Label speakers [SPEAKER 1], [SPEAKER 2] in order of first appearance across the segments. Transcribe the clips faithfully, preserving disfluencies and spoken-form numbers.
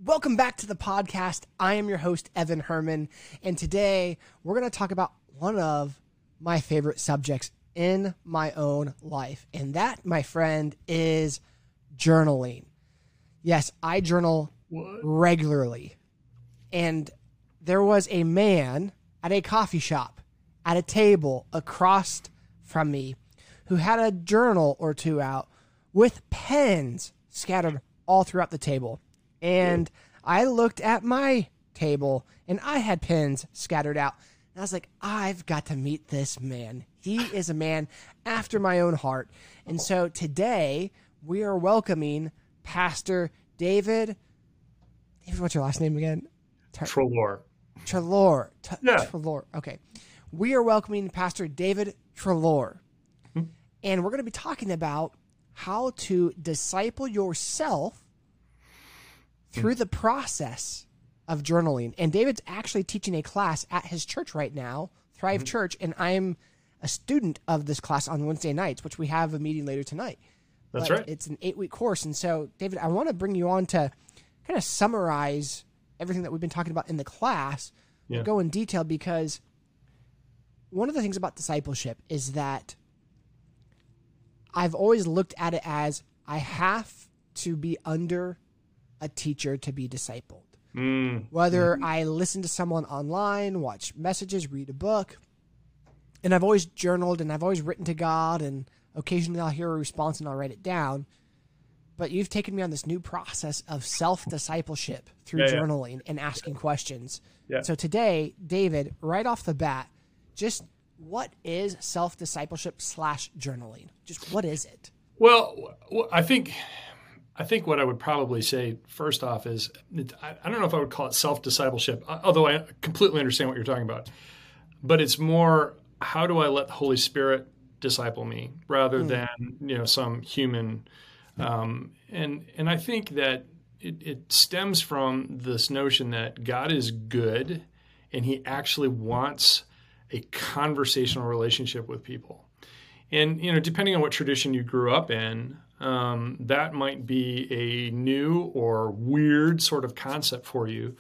[SPEAKER 1] Welcome back to the podcast. I am your host, Evan Herman, and today we're going to talk about one of my favorite subjects in my own life, and that, my friend, is journaling. Yes, I journal
[SPEAKER 2] What?
[SPEAKER 1] regularly, and there was a man at a coffee shop at a table across from me who had a journal or two out with pens scattered all throughout the table. And I looked at my table, and I had pens scattered out. And I was like, I've got to meet this man. He is a man after my own heart. And so today, we are welcoming Pastor David. David, what's your last name again?
[SPEAKER 2] Treloar.
[SPEAKER 1] Treloar. T-
[SPEAKER 2] Yeah.
[SPEAKER 1] Treloar. Okay. We are welcoming Pastor David Treloar.
[SPEAKER 2] Hmm.
[SPEAKER 1] And we're going to be talking about how to disciple yourself through the process of journaling. And David's actually teaching a class at his church right now, Thrive mm-hmm. Church, and I'm a student of this class on Wednesday nights, which we have a meeting later tonight.
[SPEAKER 2] That's
[SPEAKER 1] but
[SPEAKER 2] right.
[SPEAKER 1] It's an eight-week course. And so, David, I want to bring you on to kind of summarize everything that we've been talking about in the class.
[SPEAKER 2] Yeah.
[SPEAKER 1] We'll go in detail because one of the things about discipleship is that I've always looked at it as I have to be under a teacher to be discipled.
[SPEAKER 2] Mm.
[SPEAKER 1] Whether
[SPEAKER 2] mm.
[SPEAKER 1] I listen to someone online, watch messages, read a book, and I've always journaled and I've always written to God, and occasionally I'll hear a response and I'll write it down. But you've taken me on this new process of self-discipleship through
[SPEAKER 2] yeah,
[SPEAKER 1] journaling
[SPEAKER 2] yeah.
[SPEAKER 1] and asking questions.
[SPEAKER 2] Yeah.
[SPEAKER 1] So today, David, right off the bat, just what is self-discipleship slash journaling? Just what is it?
[SPEAKER 2] Well, I think... I think what I would probably say first off is, I don't know if I would call it self-discipleship, although I completely understand what you're talking about. But it's more, how do I let the Holy Spirit disciple me rather mm. than, you know, some human. Um, and and I think that it, it stems from this notion that God is good and he actually wants a conversational relationship with people. And, you know, depending on what tradition you grew up in, Um, that might be a new or weird sort of concept for you,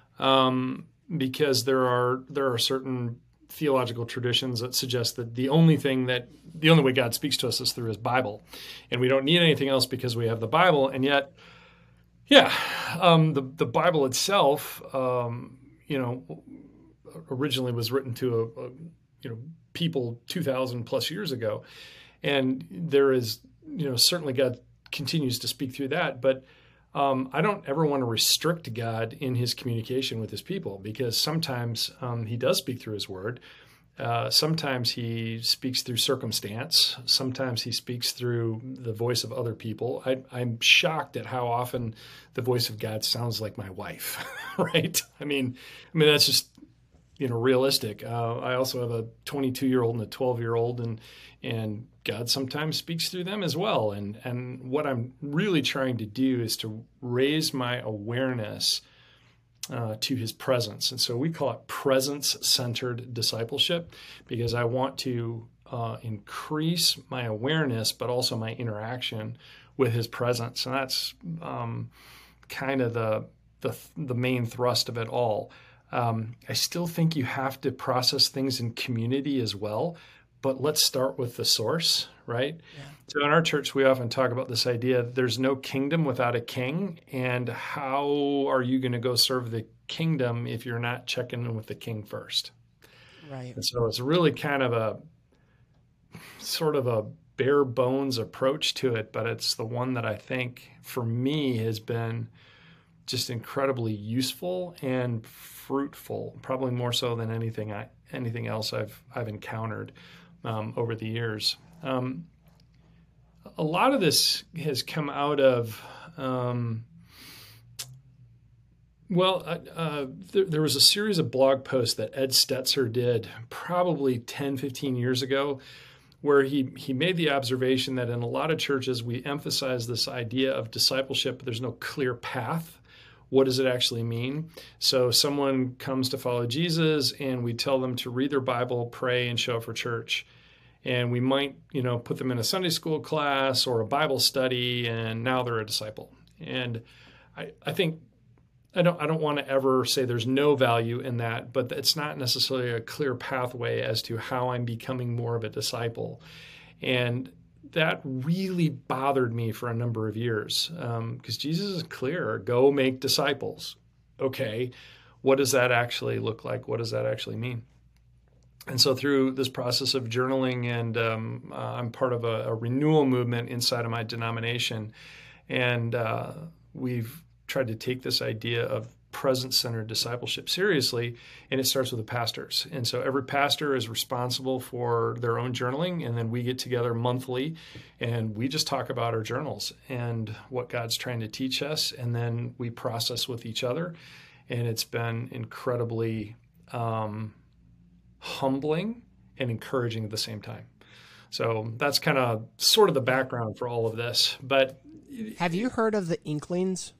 [SPEAKER 2] um, because there are there are certain theological traditions that suggest that the only thing that the only way God speaks to us is through His Bible, and we don't need anything else because we have the Bible. And yet, yeah, um, the the Bible itself, um, you know, originally was written to a, a you know people two thousand plus years ago, and there is. You know, certainly God continues to speak through that, but um, I don't ever want to restrict God in his communication with his people, because sometimes um, he does speak through his word. Uh, sometimes he speaks through circumstance. Sometimes he speaks through the voice of other people. I, I'm shocked at how often the voice of God sounds like my wife, right? I mean, I mean, that's just, you know, realistic. Uh, I also have a twenty-two-year-old and a twelve-year-old, and and God sometimes speaks through them as well. And and what I'm really trying to do is to raise my awareness uh, to his presence. And so we call it presence-centered discipleship, because I want to uh, increase my awareness, but also my interaction with his presence. And that's um, kind of the, the the main thrust of it all. Um, I still think you have to process things in community as well, but let's start with the source, right? Yeah. So in our church, we often talk about this idea that there's no kingdom without a king, and how are you going to go serve the kingdom if you're not checking in with the king first?
[SPEAKER 1] Right.
[SPEAKER 2] And so it's really kind of a sort of a bare bones approach to it, but it's the one that I think for me has been just incredibly useful and fruitful, probably more so than anything I anything else I've I've encountered um, over the years. Um, a lot of this has come out of, um, well, uh, uh, there, there was a series of blog posts that Ed Stetzer did probably ten, fifteen years ago, where he he made the observation that in a lot of churches we emphasize this idea of discipleship, but there's no clear path. What does it actually mean? So someone comes to follow Jesus, and we tell them to read their Bible, pray, and show up for church. And we might, you know, put them in a Sunday school class or a Bible study, and now they're a disciple. And I, I think I don't I don't want to ever say there's no value in that, but it's not necessarily a clear pathway as to how I'm becoming more of a disciple. And that really bothered me for a number of years, because um, Jesus is clear: go make disciples. Okay, what does that actually look like? What does that actually mean? And so through this process of journaling, and um, uh, I'm part of a, a renewal movement inside of my denomination, and uh, we've tried to take this idea of presence-centered discipleship seriously, and it starts with the pastors. And so every pastor is responsible for their own journaling, and then we get together monthly, and we just talk about our journals and what God's trying to teach us, and then we process with each other. And it's been incredibly um, humbling and encouraging at the same time. So that's kind of sort of the background for all of this. But
[SPEAKER 1] have you heard of the Inklings?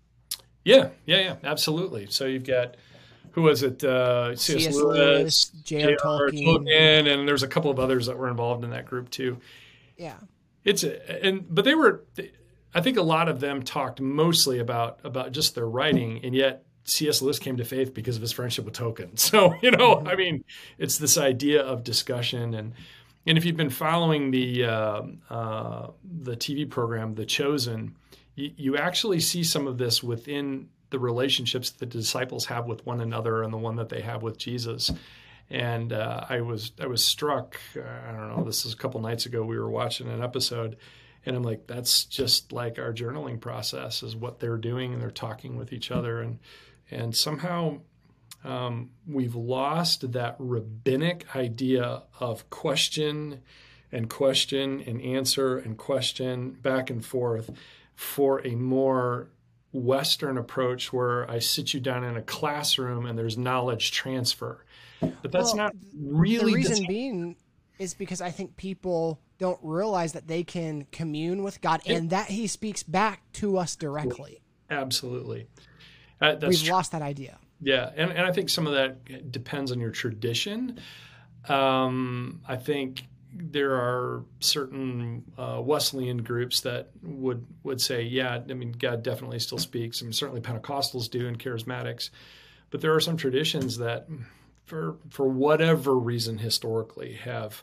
[SPEAKER 2] Yeah, yeah, yeah, absolutely. So you've got, who was it? Uh, C S.
[SPEAKER 1] C S.
[SPEAKER 2] Lewis,
[SPEAKER 1] Lewis, J R. Tolkien.
[SPEAKER 2] Tolkien, and there's a couple of others that were involved in that group too.
[SPEAKER 1] Yeah,
[SPEAKER 2] it's a, and but they were, I think a lot of them talked mostly about about just their writing, and yet C S. Lewis came to faith because of his friendship with Tolkien. So you know, mm-hmm. I mean, it's this idea of discussion, and and if you've been following the uh, uh, the T V program The Chosen, you actually see some of this within the relationships that the disciples have with one another and the one that they have with Jesus. And uh, I was I was struck, uh, I don't know, this is a couple nights ago, we were watching an episode, and I'm like, that's just like our journaling process, is what they're doing, and they're talking with each other. And, and somehow um, we've lost that rabbinic idea of question and question and answer and question back and forth, for a more Western approach where I sit you down in a classroom and there's knowledge transfer. But that's
[SPEAKER 1] well,
[SPEAKER 2] not really...
[SPEAKER 1] The reason being is because I think people don't realize that they can commune with God it, and that he speaks back to us directly.
[SPEAKER 2] Absolutely. Uh, that's
[SPEAKER 1] We've
[SPEAKER 2] tr-
[SPEAKER 1] lost that idea.
[SPEAKER 2] Yeah, and, and I think some of that depends on your tradition. Um, I think there are certain uh, Wesleyan groups that would would say, yeah, I mean, God definitely still speaks. I mean, certainly Pentecostals do, and charismatics. But there are some traditions that, for for whatever reason, historically have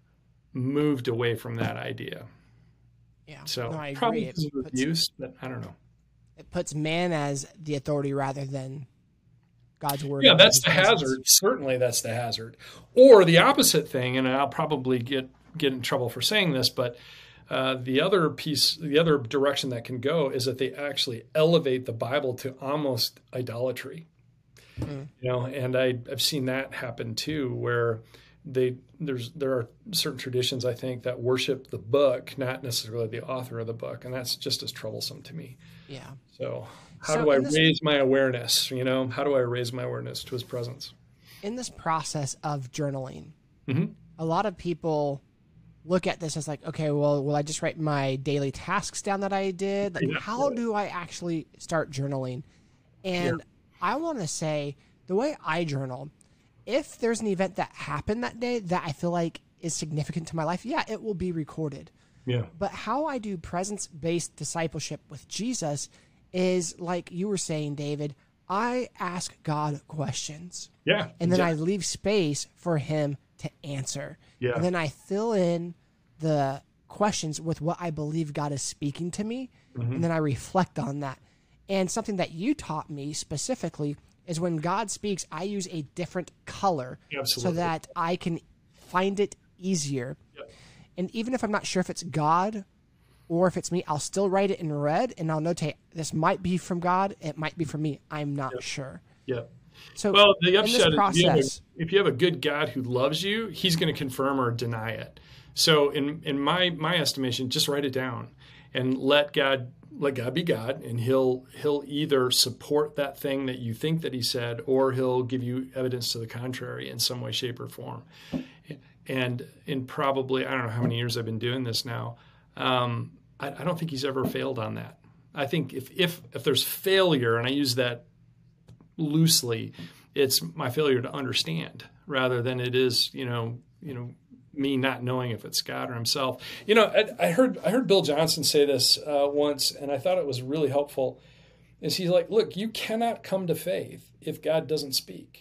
[SPEAKER 2] moved away from that idea.
[SPEAKER 1] Yeah,
[SPEAKER 2] so
[SPEAKER 1] no, I
[SPEAKER 2] probably
[SPEAKER 1] agree.
[SPEAKER 2] Puts, abuse, but I don't know.
[SPEAKER 1] It puts man as the authority rather than God's word.
[SPEAKER 2] Yeah, that's the hazard. Certainly that's the hazard. Or the opposite thing, and I'll probably get, get in trouble for saying this, but uh, the other piece, the other direction that can go is that they actually elevate the Bible to almost idolatry. Mm. You know, and I, I've seen that happen too, where they there's there are certain traditions, I think, that worship the book, not necessarily the author of the book, and that's just as troublesome to me.
[SPEAKER 1] Yeah.
[SPEAKER 2] So how
[SPEAKER 1] so
[SPEAKER 2] do I
[SPEAKER 1] this,
[SPEAKER 2] raise my awareness? You know, how do I raise my awareness to his presence?
[SPEAKER 1] In this process of journaling,
[SPEAKER 2] mm-hmm.
[SPEAKER 1] a lot of people look at this as like, okay, well, will I just write my daily tasks down that I did? Like, yeah. How do I actually start journaling? And yeah. I want to say the way I journal, if there's an event that happened that day that I feel like is significant to my life, yeah, it will be recorded.
[SPEAKER 2] Yeah.
[SPEAKER 1] But how I do presence-based discipleship with Jesus is, like you were saying, David, I ask God questions.
[SPEAKER 2] Yeah.
[SPEAKER 1] And then
[SPEAKER 2] exactly.
[SPEAKER 1] I leave space for him to answer.
[SPEAKER 2] Yeah.
[SPEAKER 1] And then I fill in the questions with what I believe God is speaking to me. Mm-hmm. And then I reflect on that. And something that you taught me specifically is when God speaks, I use a different color.
[SPEAKER 2] Absolutely.
[SPEAKER 1] So that I can find it easier.
[SPEAKER 2] Yep.
[SPEAKER 1] And even if I'm not sure if it's God or if it's me, I'll still write it in red and I'll notate this might be from God. It might be from me. I'm not
[SPEAKER 2] yep.
[SPEAKER 1] sure.
[SPEAKER 2] Yeah.
[SPEAKER 1] So
[SPEAKER 2] well, the upshot
[SPEAKER 1] process,
[SPEAKER 2] is if you, have a, if you have a good God who loves you, he's going to confirm or deny it. So in, in my, my estimation, just write it down and let God, let God be God, and he'll, he'll either support that thing that you think that he said, or he'll give you evidence to the contrary in some way, shape, or form. And in probably, I don't know how many years I've been doing this now, um, I, I don't think he's ever failed on that. I think if, if if there's failure, and I use that loosely, it's my failure to understand rather than it is, you know, you know, me not knowing if it's God or himself. You know, I, I heard I heard Bill Johnson say this uh, once, and I thought it was really helpful. is he's like, look, you cannot come to faith if God doesn't speak.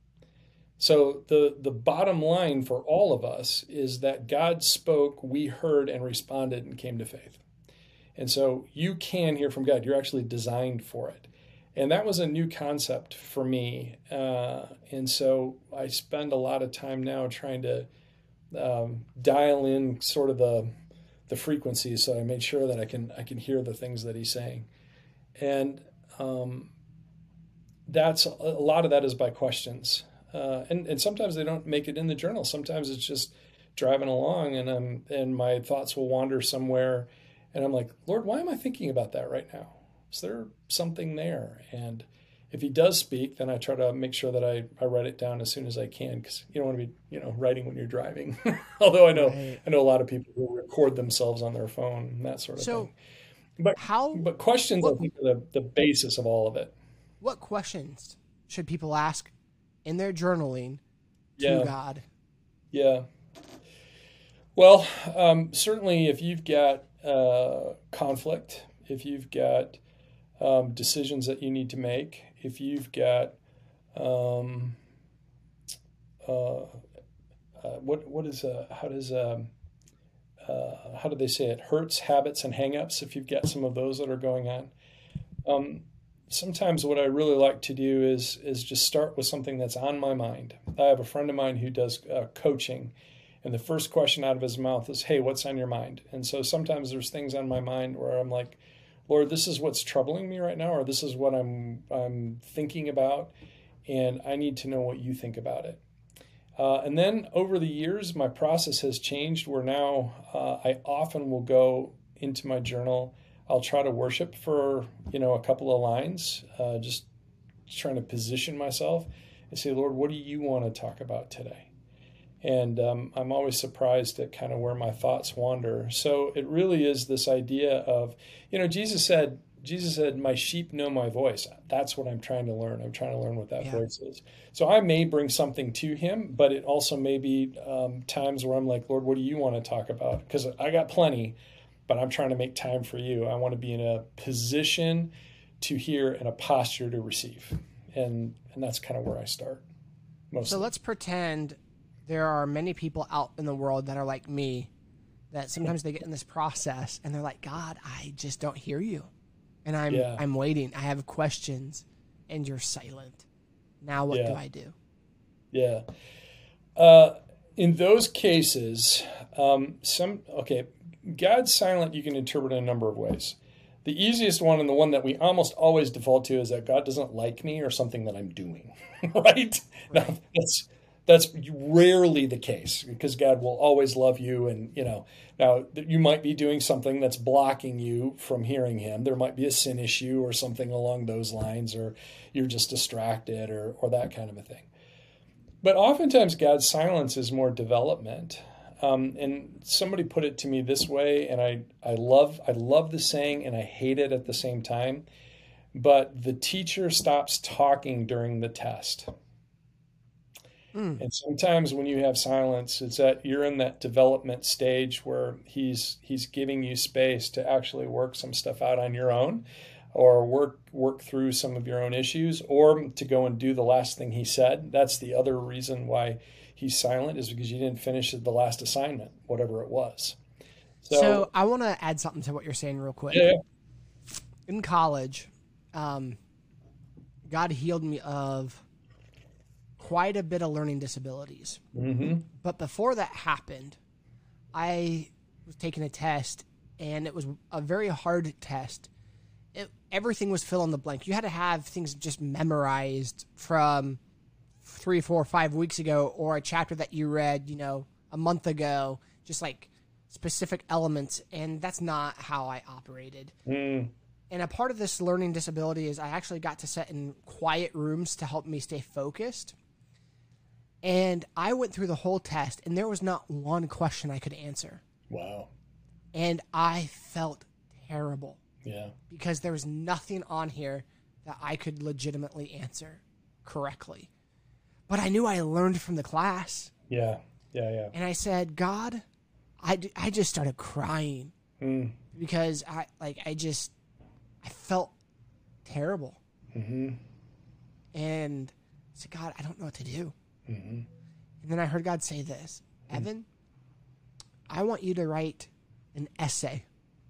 [SPEAKER 2] So the, the bottom line for all of us is that God spoke, we heard and responded and came to faith. And so you can hear from God. You're actually designed for it. And that was a new concept for me. Uh, and so I spend a lot of time now trying to um, dial in sort of the the frequencies, so I made sure that I can I can hear the things that he's saying. And um, that's a lot of that is by questions. Uh, and, and sometimes they don't make it in the journal. Sometimes it's just driving along and I'm, and my thoughts will wander somewhere. And I'm like, Lord, why am I thinking about that right now? Is there something there? And if he does speak, then I try to make sure that I, I write it down as soon as I can, because you don't want to be, you know, writing when you're driving. Although I know right. I know a lot of people who record themselves on their phone and that sort of
[SPEAKER 1] so
[SPEAKER 2] thing. But
[SPEAKER 1] how?
[SPEAKER 2] But questions, what, I think, are the, the basis of all of it.
[SPEAKER 1] What questions should people ask in their journaling to
[SPEAKER 2] yeah.
[SPEAKER 1] God?
[SPEAKER 2] Yeah. Well, um, certainly if you've got uh, conflict, if you've got um, decisions that you need to make, if you've got um, uh, uh, what what is uh, how does um, uh, how do they say it? Hurts, habits, and hangups. If you've got some of those that are going on, um, sometimes what I really like to do is is just start with something that's on my mind. I have a friend of mine who does uh, coaching, and the first question out of his mouth is, "Hey, what's on your mind?" And so sometimes there's things on my mind where I'm like, Lord, this is what's troubling me right now, or this is what I'm I'm thinking about, and I need to know what you think about it. Uh, and then over the years, my process has changed where now uh, I often will go into my journal. I'll try to worship for, you know, a couple of lines, uh, just trying to position myself and say, Lord, what do you want to talk about today? And um, I'm always surprised at kind of where my thoughts wander. So it really is this idea of, you know, Jesus said, Jesus said, my sheep know my voice. That's what I'm trying to learn. I'm trying to learn what that yeah. voice is. So I may bring something to him, but it also may be um, times where I'm like, Lord, what do you want to talk about? Because I got plenty, but I'm trying to make time for you. I want to be in a position to hear and a posture to receive. And, and that's kind of where I start. Mostly.
[SPEAKER 1] So let's pretend there are many people out in the world that are like me, that sometimes they get in this process and they're like, God, I just don't hear you. And I'm yeah. I'm waiting. I have questions and you're silent. Now what yeah. do I do?
[SPEAKER 2] Yeah. Uh, in those cases, um, some, okay, God's silent you can interpret in a number of ways. The easiest one and the one that we almost always default to is that God doesn't like me or something that I'm doing, right? right. Now, that's That's rarely the case, because God will always love you. And, you know, now you might be doing something that's blocking you from hearing him. There might be a sin issue or something along those lines, or you're just distracted or, or that kind of a thing. But oftentimes God's silence is more development. Um, and somebody put it to me this way, and I, I love I love the saying and I hate it at the same time. But the teacher stops talking during the test. Mm. And sometimes when you have silence, it's that you're in that development stage where he's he's giving you space to actually work some stuff out on your own, or work work through some of your own issues, or to go and do the last thing he said. That's the other reason why he's silent, is because you didn't finish the last assignment, whatever it was.
[SPEAKER 1] So, so I want to add something to what you're saying real quick.
[SPEAKER 2] Yeah.
[SPEAKER 1] In college, um, God healed me of quite a bit of learning disabilities.
[SPEAKER 2] Mm-hmm.
[SPEAKER 1] But before that happened, I was taking a test, and it was a very hard test. It, everything was fill in the blank. You had to have things just memorized from three, four, five weeks ago, or a chapter that you read, you know, a month ago, just like specific elements. And that's not how I operated.
[SPEAKER 2] Mm.
[SPEAKER 1] And a part of this learning disability is I actually got to sit in quiet rooms to help me stay focused. And I went through the whole test, and there was not one question I could answer.
[SPEAKER 2] Wow.
[SPEAKER 1] And I felt terrible.
[SPEAKER 2] Yeah.
[SPEAKER 1] Because there was nothing on here that I could legitimately answer correctly. But I knew I learned from the class.
[SPEAKER 2] Yeah, yeah, yeah.
[SPEAKER 1] And I said, God, I, I just started crying.
[SPEAKER 2] Mm.
[SPEAKER 1] Because I like I just, I felt terrible.
[SPEAKER 2] Mm-hmm.
[SPEAKER 1] And I said, God, I don't know what to do.
[SPEAKER 2] Mm-hmm.
[SPEAKER 1] And then I heard God say this, Evan, I want you to write an essay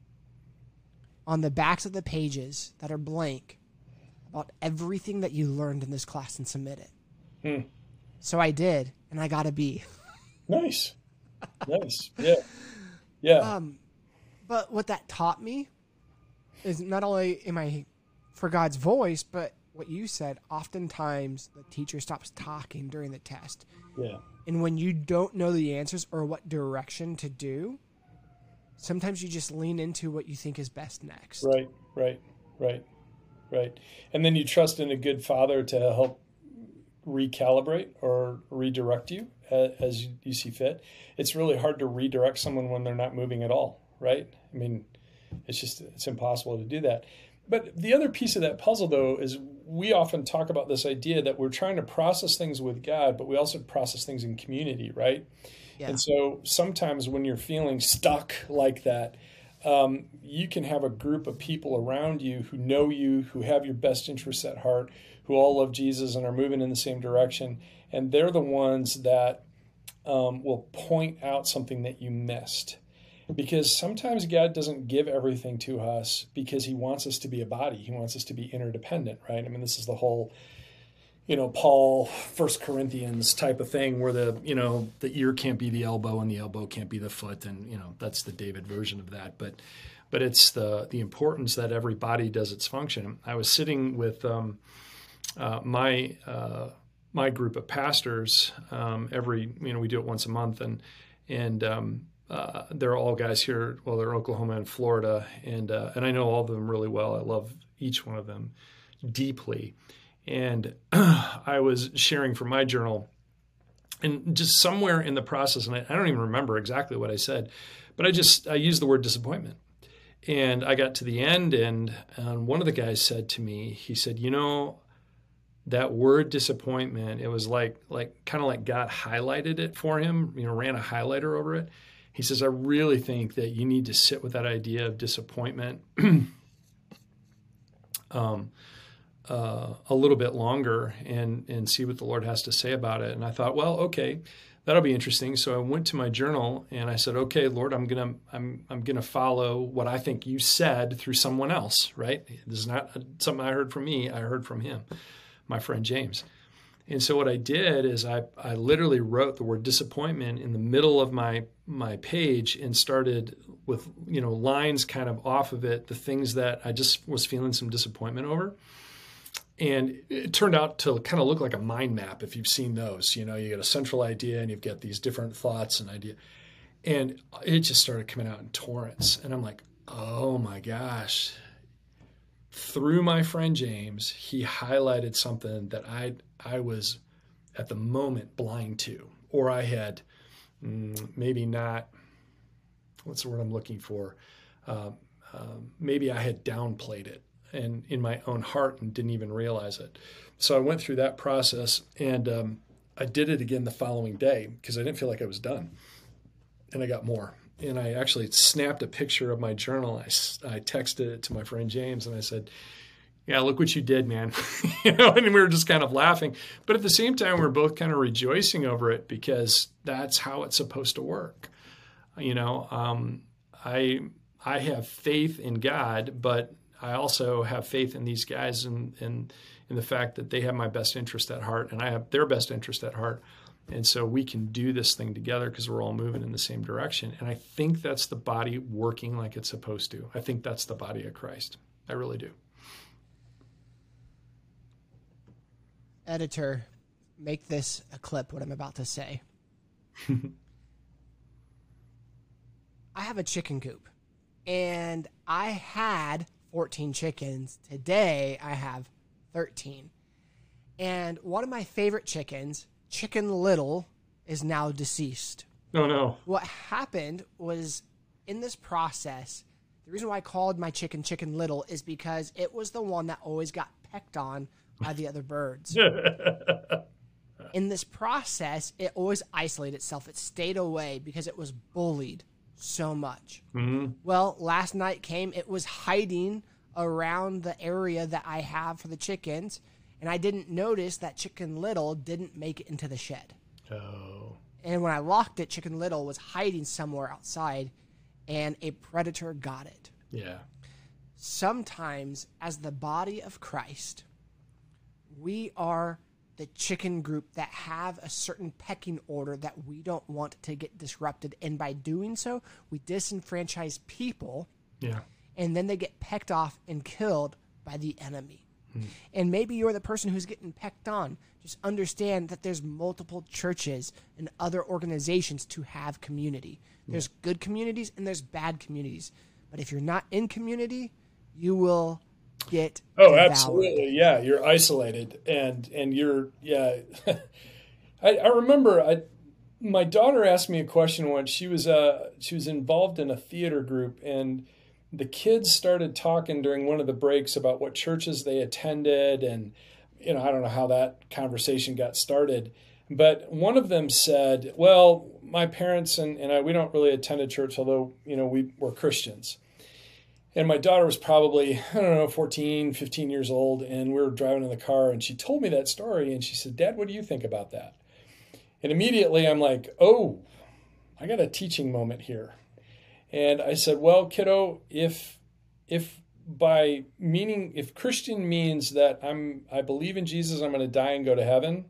[SPEAKER 1] on the backs of the pages that are blank about everything that you learned in this class and submit it.
[SPEAKER 2] Hmm.
[SPEAKER 1] So I did, and I got a B.
[SPEAKER 2] Nice. Nice. Yeah. Yeah.
[SPEAKER 1] Um, but what that taught me is not only am I for God's voice, but what you said, oftentimes the teacher stops talking during the test.
[SPEAKER 2] Yeah.
[SPEAKER 1] And when you don't know the answers or what direction to do, sometimes you just lean into what you think is best next.
[SPEAKER 2] Right, right, right, right. And then you trust in a good father to help recalibrate or redirect you as you see fit. It's really hard to redirect someone when they're not moving at all, right? I mean, it's just, it's impossible to do that. But the other piece of that puzzle, though, is we often talk about this idea that we're trying to process things with God, but we also process things in community, right? Yeah. And so sometimes when you're feeling stuck like that, um, you can have a group of people around you who know you, who have your best interests at heart, who all love Jesus and are moving in the same direction. And they're the ones that um, will point out something that you missed. Because sometimes God doesn't give everything to us because he wants us to be a body. He wants us to be interdependent, right? I mean, this is the whole, you know, Paul, First Corinthians type of thing where the, you know, the ear can't be the elbow and the elbow can't be the foot. And, you know, that's the David version of that. But but it's the the importance that every body does its function. I was sitting with um, uh, my uh, my group of pastors um, every, you know, we do it once a month. And, and, um, Uh, they're all guys here. Well, they're Oklahoma and Florida, and uh, and I know all of them really well. I love each one of them deeply. And I was sharing from my journal, and just somewhere in the process, and I, I don't even remember exactly what I said, but I just I used the word disappointment. And I got to the end, and, and one of the guys said to me, he said, "You know, that word disappointment, it was like like kind of like God highlighted it for him. You know, ran a highlighter over it." He says, "I really think that you need to sit with that idea of disappointment um, uh, a little bit longer and and see what the Lord has to say about it." And I thought, well, okay, that'll be interesting. So I went to my journal and I said, "Okay, Lord, I'm gonna I'm I'm gonna follow what I think you said through someone else, right? This is not something I heard from me. I heard from him, my friend James." And so what I did is I, I literally wrote the word disappointment in the middle of my my page and started with, you know, lines kind of off of it, the things that I just was feeling some disappointment over. And it turned out to kind of look like a mind map, if you've seen those. You know, you get a central idea and you've got these different thoughts and idea. And it just started coming out in torrents. And I'm like, oh my gosh. Through my friend James, he highlighted something that I I was at the moment blind to, or I had mm, maybe not, what's the word I'm looking for? Uh, uh, maybe I had downplayed it and in my own heart and didn't even realize it. So I went through that process, and um, I did it again the following day because I didn't feel like I was done, and I got more. And I actually snapped a picture of my journal. I, I texted it to my friend James, and I said, "Yeah, look what you did, man." You know, and we were just kind of laughing. But at the same time, we were both kind of rejoicing over it because that's how it's supposed to work. You know, um, I I have faith in God, but I also have faith in these guys and in, in the fact that they have my best interest at heart, and I have their best interest at heart. And so we can do this thing together because we're all moving in the same direction. And I think that's the body working like it's supposed to. I think that's the body of Christ. I really do.
[SPEAKER 1] Editor, make this a clip, what I'm about to say. I have a chicken coop, and I had fourteen chickens. Today, I have thirteen. And one of my favorite chickens, Chicken Little, is now deceased.
[SPEAKER 2] Oh, no.
[SPEAKER 1] What happened was, in this process, the reason why I called my chicken Chicken Little is because it was the one that always got pecked on by the other birds. In this process, it always isolated itself. It stayed away because it was bullied so much. Mm-hmm. Well, last night came, it was hiding around the area that I have for the chickens, and I didn't notice that Chicken Little didn't make it into the shed.
[SPEAKER 2] Oh.
[SPEAKER 1] And when I locked it, Chicken Little was hiding somewhere outside, and a predator got it.
[SPEAKER 2] Yeah.
[SPEAKER 1] Sometimes, as the body of Christ, we are the chicken group that have a certain pecking order that we don't want to get disrupted. And by doing so, we disenfranchise people.
[SPEAKER 2] Yeah.
[SPEAKER 1] And then they get pecked off and killed by the enemy.
[SPEAKER 2] Hmm.
[SPEAKER 1] And maybe you're the person who's getting pecked on. Just understand that there's multiple churches and other organizations to have community. There's yeah. good communities and there's bad communities. But if you're not in community, you will get
[SPEAKER 2] oh
[SPEAKER 1] devoured.
[SPEAKER 2] Absolutely, yeah, you're isolated, and and you're yeah I, I remember I my daughter asked me a question once. She was uh she was involved in a theater group, and the kids started talking during one of the breaks about what churches they attended, and you know I don't know how that conversation got started, but one of them said, well, my parents and, and I, we don't really attend a church, although you know we were Christians. And my daughter was probably, I don't know, fourteen, fifteen years old, and we were driving in the car, and she told me that story, and she said, Dad, what do you think about that? And immediately I'm like, oh, I got a teaching moment here. And I said, well, kiddo, if if by meaning, if Christian means that I'm, I believe in Jesus, I'm going to die and go to heaven,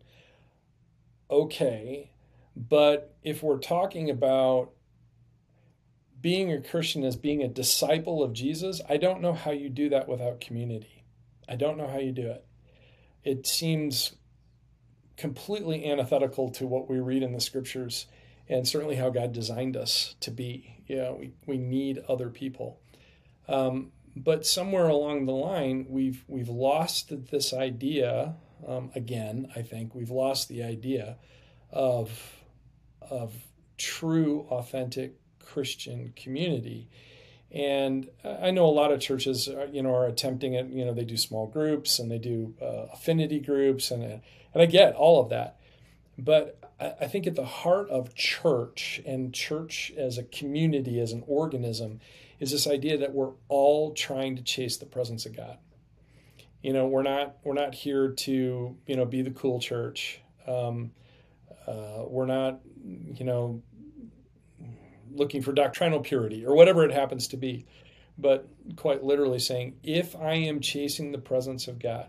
[SPEAKER 2] okay. But if we're talking about being a Christian as being a disciple of Jesus, I don't know how you do that without community. I don't know how you do it. It seems completely antithetical to what we read in the scriptures, and certainly how God designed us to be. You know, we, we need other people. Um, but somewhere along the line, we've we've lost this idea, um, again, I think, we've lost the idea of, of true, authentic Christian community. And I know a lot of churches, you know, are attempting it. You know, they do small groups and they do uh, affinity groups, and and I get all of that. But I think at the heart of church, and church as a community, as an organism, is this idea that we're all trying to chase the presence of God. You know, we're not we're not here to you know be the cool church. Um, uh, we're not you know. looking for doctrinal purity or whatever it happens to be, but quite literally saying, if I am chasing the presence of God,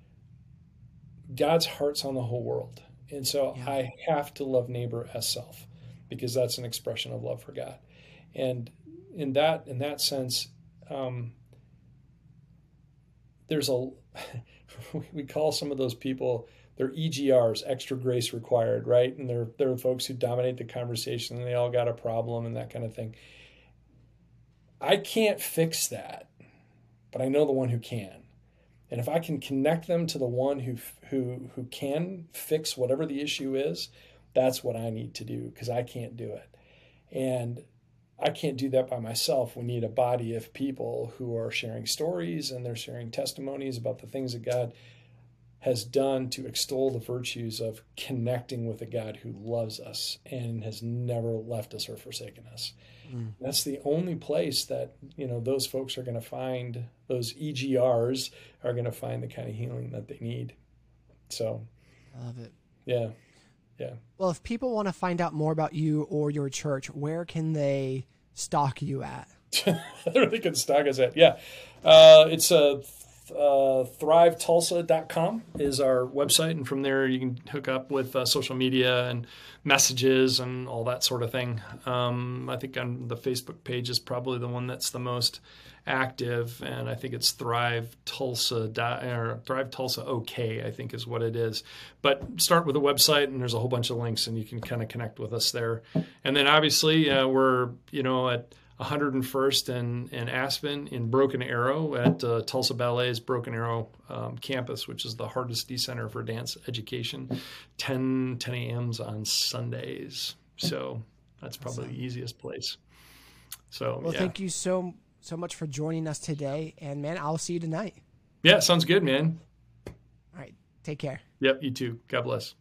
[SPEAKER 2] God's heart's on the whole world. And so yeah. I have to love neighbor as self, because that's an expression of love for God. And in that, in that sense, um, there's a, we call some of those people, they're E G Rs, extra grace required, right? And they're they're folks who dominate the conversation, and they all got a problem and that kind of thing. I can't fix that, but I know the one who can. And if I can connect them to the one who who who can fix whatever the issue is, that's what I need to do, because I can't do it. And I can't do that by myself. We need a body of people who are sharing stories, and they're sharing testimonies about the things that God has done to extol the virtues of connecting with a God who loves us and has never left us or forsaken us. Mm. That's the only place that, you know, those folks are going to find, those E G Rs are going to find the kind of healing that they need. So,
[SPEAKER 1] I love it.
[SPEAKER 2] Yeah. Yeah.
[SPEAKER 1] Well, if people want to find out more about you or your church, where can they stalk you at?
[SPEAKER 2] They can stalk us at, yeah. Uh, it's a, Uh, thrive tulsa dot com is our website, and from there you can hook up with uh, social media and messages and all that sort of thing. Um, I think on the Facebook page is probably the one that's the most active, and I think it's Thrive Tulsa or Thrive Tulsa OK, I think is what it is. But start with the website, and there's a whole bunch of links, and you can kind of connect with us there. And then obviously uh, we're you know at one hundred first and, and Aspen in Broken Arrow at uh, Tulsa Ballet's Broken Arrow um, campus, which is the Hardesty Center for Dance Education, ten, ten a.m.s on Sundays. So that's probably awesome. The easiest place. So,
[SPEAKER 1] well,
[SPEAKER 2] yeah.
[SPEAKER 1] Thank you so, so much for joining us today. And, man, I'll see you tonight.
[SPEAKER 2] Yeah, sounds good, man.
[SPEAKER 1] All right. Take care.
[SPEAKER 2] Yep, you too. God bless.